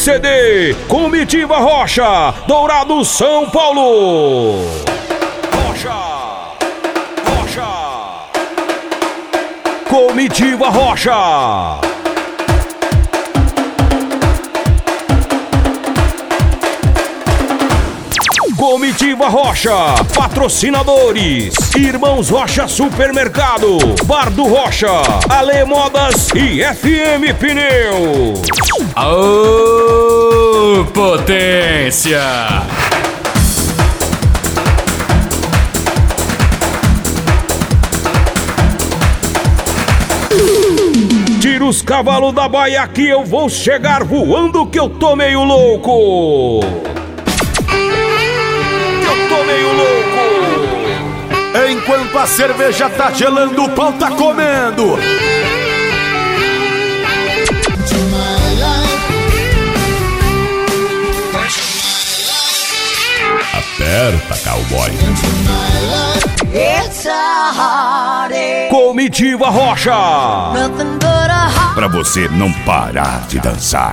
CD, Comitiva Rocha, Dourado, São Paulo. Rocha. Comitiva Rocha. Comitiva Rocha, patrocinadores: Irmãos Rocha Supermercado, Bar do Rocha, Ale Modas e FM Pneus. Aô, potência! Tira os cavalos da baia que eu vou chegar voando, que eu tô meio louco. Enquanto a cerveja tá gelando, o pau tá comendo. Aperta, cowboy. Comitiva Rocha. Pra você não parar de dançar.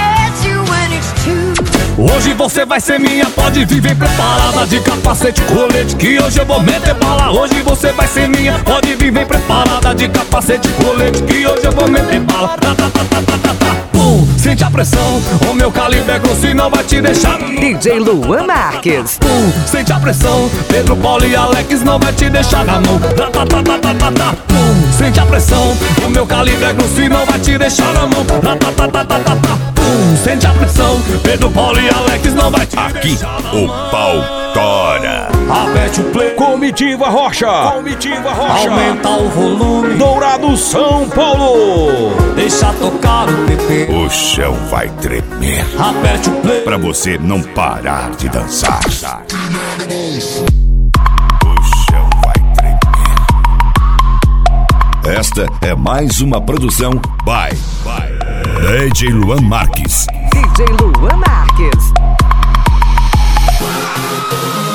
Hoje você vai ser minha, pode vir, vem preparada de capacete, colete, que hoje eu vou meter bala. Hoje você vai ser minha, pode vir, vem preparada de capacete, colete, que hoje eu vou meter bala. Pum, sente a pressão, o meu calibre é grosso e não vai te deixar. DJ Luan Marques. Pum, sente a pressão, Pedro, Paulo e Alex não vai te deixar na mão. Pum, sente a pressão, o meu calibre é grosso e não vai te deixar na mão. Sente a pressão, Pedro, Paulo e Alex não vai te Aqui deixar na o mão. pau tora. Aperte o play. Comitiva Rocha. Aumenta o volume. Dourado, São Paulo. Deixa tocar o PP. O chão vai tremer. Aperte o play. Pra você não parar de dançar. O chão vai tremer. Esta é mais uma produção by DJ Luan Marques. DJ Luan Marques.